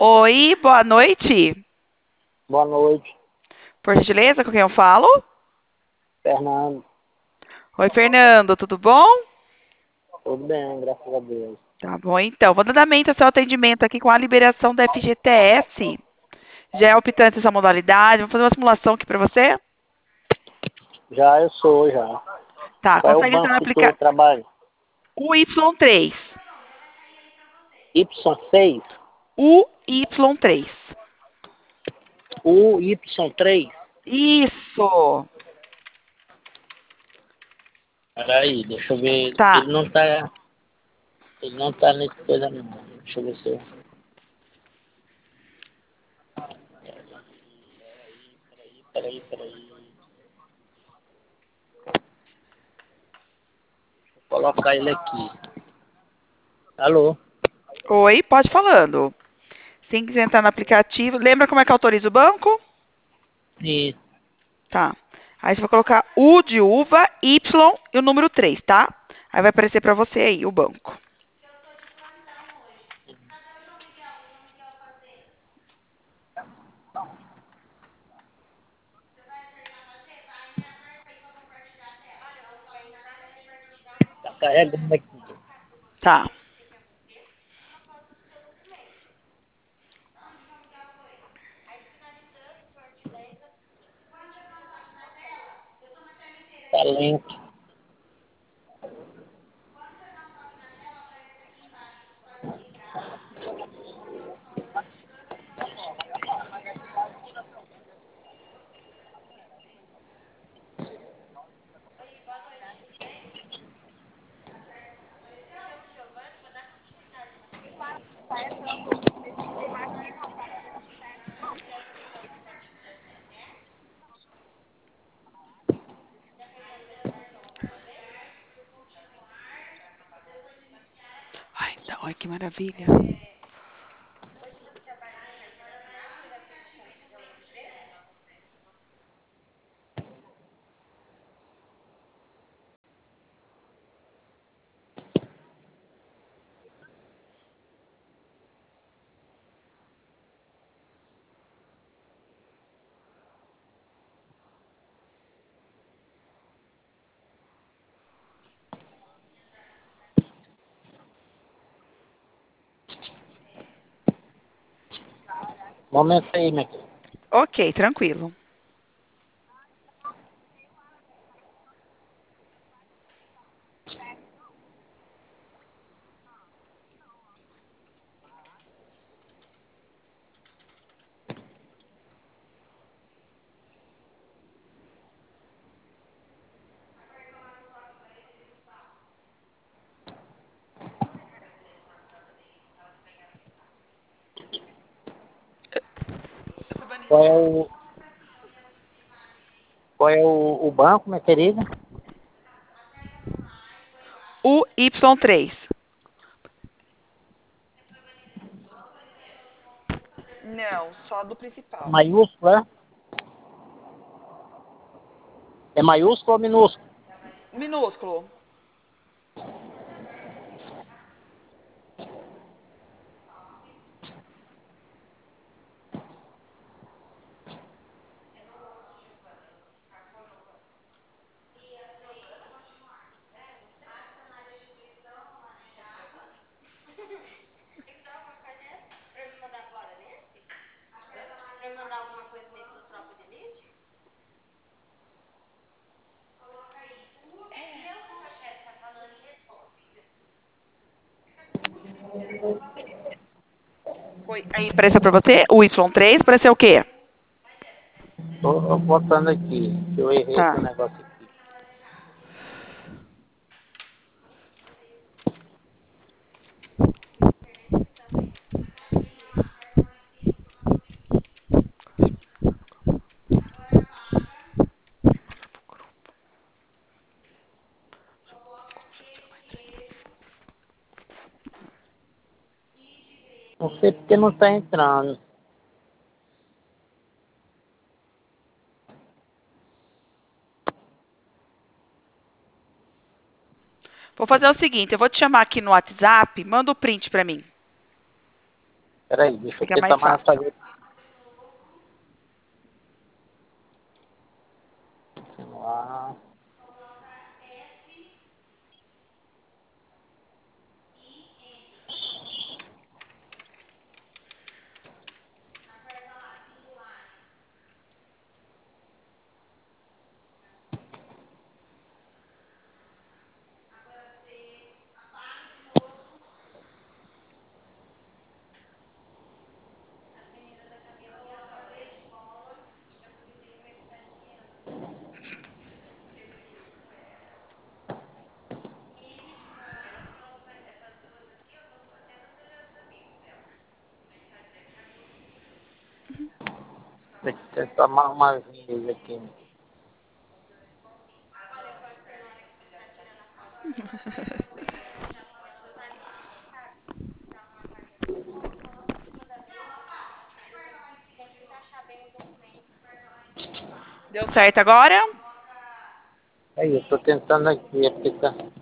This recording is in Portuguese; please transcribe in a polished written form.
Oi, boa noite. Boa noite, Por gentileza, com quem eu falo? Fernando. Oi, Fernando, tudo bom? Tudo bem, graças a Deus. Tá bom, então. Vou dar andamento ao seu atendimento aqui com a liberação da FGTS. Já é optante essa modalidade. Vou fazer uma simulação aqui para você. Já eu sou, já. Tá, Qual é o consegue entrar banco no que tu aplicativo trabalha? UY3. Y6? UY3. O Y3? Isso. Peraí, deixa eu ver. Tá. Ele não tá nesse coisa não. Deixa eu ver se eu... Peraí. Vou colocar ele aqui. Alô? Oi, pode falando. Sem quiser entrar no aplicativo. Lembra como é que autoriza o banco? E Tá. Aí você vai colocar U de uva, Y e o número 3, tá? Aí vai aparecer pra você aí o banco. tá carregando aqui. Tá. Tá lento. Ai, não, ai, que maravilha. Momento aí, minha querida. Ok, tranquilo. Qual é o banco, minha querida? UY3. Não, só do principal. Maiúscula? É maiúsculo ou minúsculo? Minúsculo. Foi. Aí apareceu pra você? O Y3 apareceu o quê? Tô botando aqui. Eu errei aqui o Tá. negócio aqui. Não sei porque não tá entrando. Vou fazer o seguinte, eu vou te chamar aqui no WhatsApp, manda o print pra mim. Peraí, deixa eu Fica mais tentar mais fácil. fazer. Continuar. Deixa eu tentar mais uma vez aqui. Deu certo agora? Aí, eu tô tentando aqui aplicar.